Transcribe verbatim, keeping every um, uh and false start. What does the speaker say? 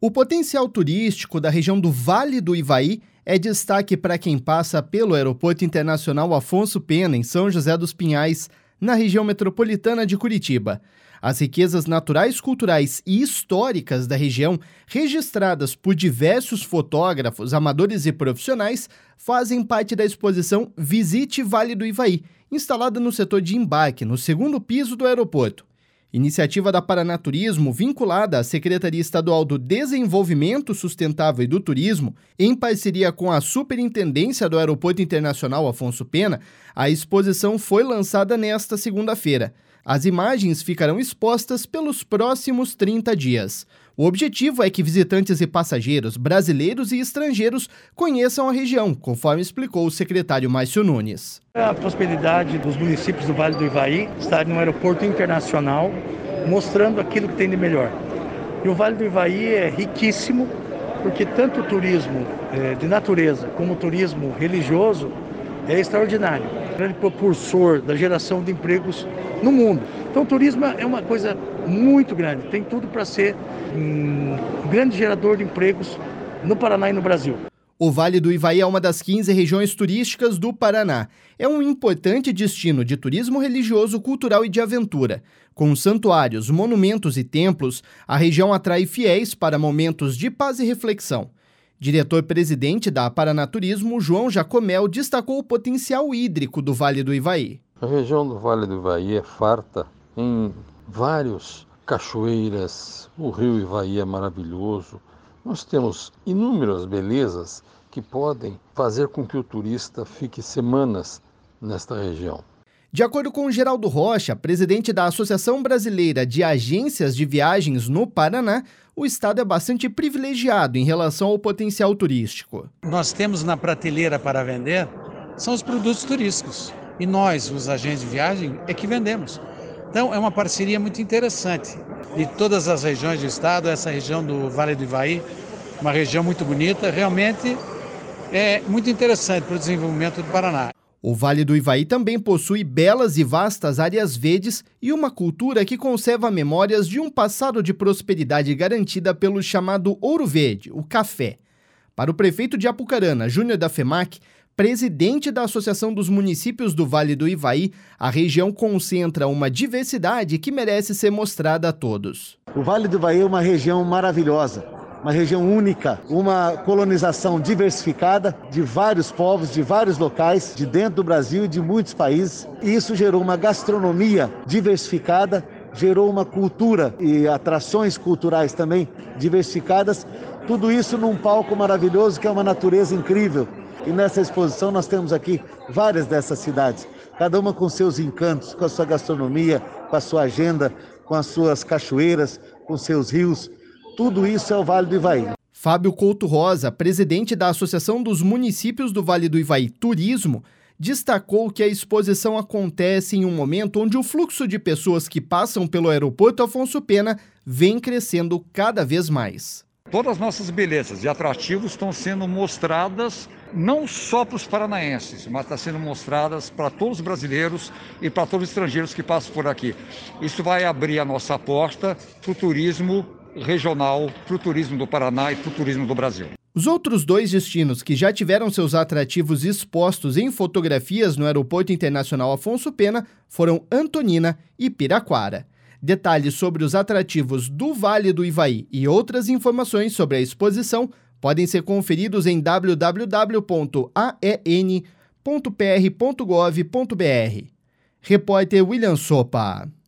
O potencial turístico da região do Vale do Ivaí é destaque para quem passa pelo Aeroporto Internacional Afonso Pena, em São José dos Pinhais, na região metropolitana de Curitiba. As riquezas naturais, culturais e históricas da região, registradas por diversos fotógrafos, amadores e profissionais, fazem parte da exposição Visite Vale do Ivaí, instalada no setor de embarque, no segundo piso do aeroporto. Iniciativa da Paraná Turismo, vinculada à Secretaria Estadual do Desenvolvimento Sustentável e do Turismo, em parceria com a Superintendência do Aeroporto Internacional Afonso Pena, a exposição foi lançada nesta segunda-feira. As imagens ficarão expostas pelos próximos trinta dias. O objetivo é que visitantes e passageiros, brasileiros e estrangeiros, conheçam a região, conforme explicou o secretário Márcio Nunes. A possibilidade dos municípios do Vale do Ivaí estarem no aeroporto internacional, mostrando aquilo que tem de melhor. E o Vale do Ivaí é riquíssimo, porque tanto o turismo é, de natureza como o turismo religioso é extraordinário. É um grande propulsor da geração de empregos no mundo. Então o turismo é uma coisa muito grande, tem tudo para ser um grande gerador de empregos no Paraná e no Brasil. O Vale do Ivaí é uma das quinze regiões turísticas do Paraná. É um importante destino de turismo religioso, cultural e de aventura. Com santuários, monumentos e templos, a região atrai fiéis para momentos de paz e reflexão. Diretor-presidente da Paraná Turismo, João Jacomel, destacou o potencial hídrico do Vale do Ivaí. A região do Vale do Ivaí é farta em várias cachoeiras, o rio Ivaí é maravilhoso. Nós temos inúmeras belezas que podem fazer com que o turista fique semanas nesta região. De acordo com Geraldo Rocha, presidente da Associação Brasileira de Agências de Viagens no Paraná, o estado é bastante privilegiado em relação ao potencial turístico. Nós temos na prateleira para vender são os produtos turísticos e nós, os agentes de viagem, é que vendemos. Então é uma parceria muito interessante de todas as regiões do estado, essa região do Vale do Ivaí, uma região muito bonita, realmente é muito interessante para o desenvolvimento do Paraná. O Vale do Ivaí também possui belas e vastas áreas verdes e uma cultura que conserva memórias de um passado de prosperidade garantida pelo chamado Ouro Verde, o café. Para o prefeito de Apucarana, Júnior da FEMAC, presidente da Associação dos Municípios do Vale do Ivaí, a região concentra uma diversidade que merece ser mostrada a todos. O Vale do Ivaí é uma região maravilhosa, uma região única, uma colonização diversificada de vários povos, de vários locais, de dentro do Brasil e de muitos países. E isso gerou uma gastronomia diversificada, gerou uma cultura e atrações culturais também diversificadas. Tudo isso num palco maravilhoso que é uma natureza incrível. E nessa exposição nós temos aqui várias dessas cidades, cada uma com seus encantos, com a sua gastronomia, com a sua agenda, com as suas cachoeiras, com seus rios. Tudo isso é o Vale do Ivaí. Fábio Couto Rosa, presidente da Associação dos Municípios do Vale do Ivaí Turismo, destacou que a exposição acontece em um momento onde o fluxo de pessoas que passam pelo aeroporto Afonso Pena vem crescendo cada vez mais. Todas as nossas belezas e atrativos estão sendo mostradas não só para os paranaenses, mas estão sendo mostradas para todos os brasileiros e para todos os estrangeiros que passam por aqui. Isso vai abrir a nossa porta para o turismo regional, para o turismo do Paraná e para o turismo do Brasil. Os outros dois destinos que já tiveram seus atrativos expostos em fotografias no Aeroporto Internacional Afonso Pena foram Antonina e Piraquara. Detalhes sobre os atrativos do Vale do Ivaí e outras informações sobre a exposição podem ser conferidos em w w w ponto a e n ponto p r ponto gov ponto b r. Repórter William Sopa.